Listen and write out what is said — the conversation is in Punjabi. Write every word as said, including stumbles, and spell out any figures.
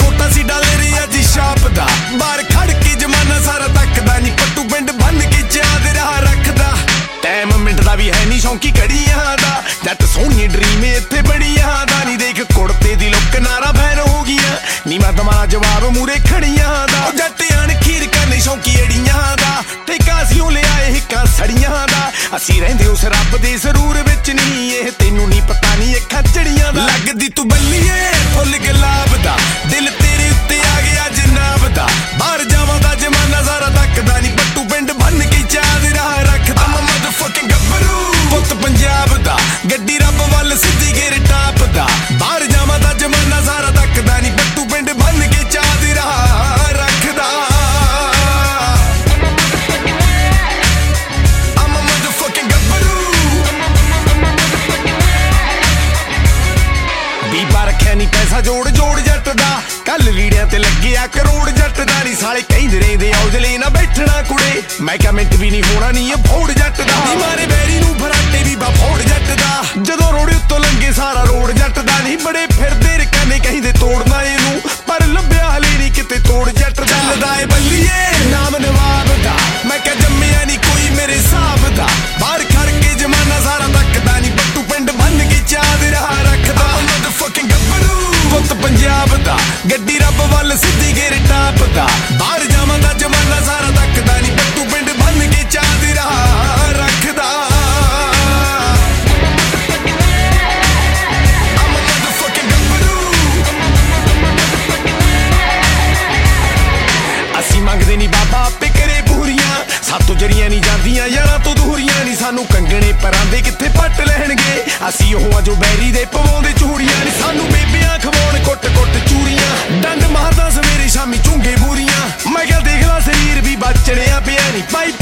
ਕੋਟਾ ਸੀ ਡਾਲੇ ਰਿਆ ਜੀ ਸ਼ਾਪ ਦਾ ਬਾਹਰ ਖੜ ਕੇ ਜਮਾਨਾ ਸਾਰਾ ਤੱਕਦਾ ਨੀ ਪੱਟੂ ਪਿੰਡ ਬੰਨ ਕੇ ਚਾਹ ਦੇ ਰਾਹ ਰੱਖਦਾ ਟਾਈਮ ਮਿੰਟ ਦਾ ਵੀ ਹੈ ਨੀ ਸ਼ੌਂਕੀ ਘੜੀਆਂ ਦਾ ਜੱਟ ਸੋਹਣੀ ਡਰੀਮ ਇੱਥੇ ਬੜੀਆਂ ਦਾ ਨੀ ਦੇਖ ਕੁੜਤੇ ਦੀ ਲੁੱਕ ਨਾਰਾ ਫੈਨ ਹੋ ਗਈਆਂ ਨੀ ਮੈਂ ਤੁਹਾਡਾ ਜਵਾਬ ਮੂਰੇ ਖੜੀਆਂ ਦਾ ਜੱਟ ਆਣ ਖੀਰ ਕਰਨੀ ਸ਼ੌਂਕੀ ਏੜੀਆਂ ਦਾ ਠੇਕਾ ਸੀ ਉਹ ਲਿਆਏ ਹਿੱਕਾਂ ਸੜੀਆਂ ਦਾ ਅਸੀਂ ਰਹਿੰਦੇ ਉਸ ਰੱਬ ਦੇ ਸਰੂਰ ਵਿੱਚ ਨਹੀਂ ਇਹ ਤੈਨੂੰ ਨੀ ਪਤਾ ਨੀ ਅੱਖਾਂ ਚੜੀਆਂ ਦਾ ਲੱਗਦੀ ਤੂੰ ਬੱਲੀਏ ਫੁੱਲ ਗੁਲਾਬ ਦਾ ਦਿਲ ਤੇਰੇ ਉੱਤੇ ਆ ਗਿਆ ਜਨਾਬ ਦਾ ਬਾਹਰ ਜਾਵਾਂ ਦਾ ਜਮਾਨਾ ਸਾਰਾ ਤੱਕਦਾ ਨੀ ਪੱਟੂ ਪਿੰਡ ਬੰਨ ਕੇ ਚਾਹ ਦੇ ਰਾਹ ਰੱਖਦਾ ਮੈਂ ਮਦਰਫਕਿੰਗ ਗੱਭਰੂ ਪੁੱਤ ਪੰਜਾਬ ਦਾ ਗੱਡੀ ਰੱਬ ਵੱਲ ਸਿੱਧੀ ਗੇਰ ਟਾਪ ਦਾ ਬਾਹਰ ਜਾਵਾਂ ਦਾ ਜਮਾਨਾ ਸਾਰਾ ਤੱਕਦਾ ਨੀ ਪੱਟੂ ਪਿੰਡ ਬੰਨ ਕੇ ਚਾਹ ਦੇ ਰਾਹ ਰੱਖਦਾ ਨੀ ਪੈਸਾ ਜੋੜ ਜੋੜ ਜੱਟ ਦਾ ਕੱਲ ਲੀੜਿਆਂ ਤੇ ਲੱਗਿਆ ਕਰੋੜ ਜੱਟ ਦਾ ਨੀ ਸਾਲੇ ਕਹਿੰਦੇ ਰਹਿੰਦੇ ਔਜਲੇ ਨਾ ਬੈਠਣਾ ਕੁੜੇ ਮੈਂ ਕਿਹਾ ਮਿੰਟ ਵੀ ਨਹੀਂ ਹੋਣਾ ਨੀ ਇਹ ਫੋੜ ਜੱਟ ਦਾ ਨੀ ਮਾਰੇ ਬੈਰੀ ਨੂੰ ਫਰਾਟੇ ਵੀ ਬਾ ਫੋੜ ਜੱਟ ਦਾ ਜਦੋਂ ਰੋੜੇ ਉੱਤੋਂ ਲੰਗੇ ਸਾਰਾ ਰੋੜ ਜੱਟ ਦਾ ਨੀ ਬੜੇ ਫਿਰਦੇ ਰਕਾਨੇ ਕਹਿੰਦੇ ਤੋੜਨਾ ਇਹਨੂੰ ਪਰ ਲੱਭਿਆ ਹਲੇ ਨੀ ਕਿਤੇ ਤੋੜ ਜੱਟ ਦਾ ਚੱਲਦਾ ਏ ਬੱਲੀਏ ਨਾਮ ਨਵਾਬ ਦਾ ਮੈਂ ਕਿਹਾ ਜੰਮਿਆ ਨੀ ਕੋਈ ਮੇਰੇ ਹਿਸਾਬ ਦਾ ਬਾਹਰ ਖੜ ਕੇ ਜਮਾਨਾ ਸਾਰਾ ਤੱਕਦਾ ਨੀ ਪੱਟੂ ਪਿੰਡ ਬੰਨ ਕੇ ਚਾਹ ਦੇ ਰਾਹ ਰੱਖਦਾ ਮਦਰਫਕਿੰਗ ਪੁੱਤ ਪੰਜਾਬ ਦਾ ਗੱਡੀ ਰੱਬ ਵੱਲ ਸਿੱਧੀ ਗੇਰ ਟਾਪ ਦਾ ਬਾਹਰ ਜਾਵਾਂ ਦਾ ਜਮਾਨਾ ਸਾਰਾ ਤੱਕਦਾ ਨੀ ਪੱਟੂ ਪਿੰਡ ਬੰਨ ਕੇ ਚਾਹ ਦੀ ਰਾਹ ਰੱਖਦਾ ਅਸੀਂ ਮੰਗਦੇ ਨੀ ਬਾਬਾ ਆਪੇ ਕਰੇ ਪੂਰੀਆਂ ਸਾਤੋਂ ਜਰੀਆਂ ਨੀ ਜਾਂਦੀਆਂ ਯਾਰਾਂ ਤੋਂ ਦੂਰੀਆਂ ਨੀ ਸਾਨੂੰ ਕੰਗਣੇ ਪਰਾਂ ਦੇ ਕਿੱਥੇ ਪੱਟ ਲੈਣਗੇ ਅਸੀਂ ਉਹ ਆ ਜੋ ਬੈਰੀ ਦੇ ਪਵਾਉਂਦੇ ਚੂੜੀਆਂ ਨੀ ਸਾਨੂੰ ਬੇਬੀਆਂ ਖਵਾਉਣ ਕੁੱਟ ਕੁੱਟ ਚੂੜੀਆਂ ਡੰਡ ਮਾਰਦਾ ਸਵੇਰੇ ਸ਼ਾਮੀ ਚੁੰਗੇ ਬੂਰੀਆਂ ਮੈਂ ਕਿਹਾ ਦੇਖ ਲਾ ਸਰੀਰ ਵੀ ਬਚਣਿਆ ਪਿਆ ਨੀ ਪਾਈ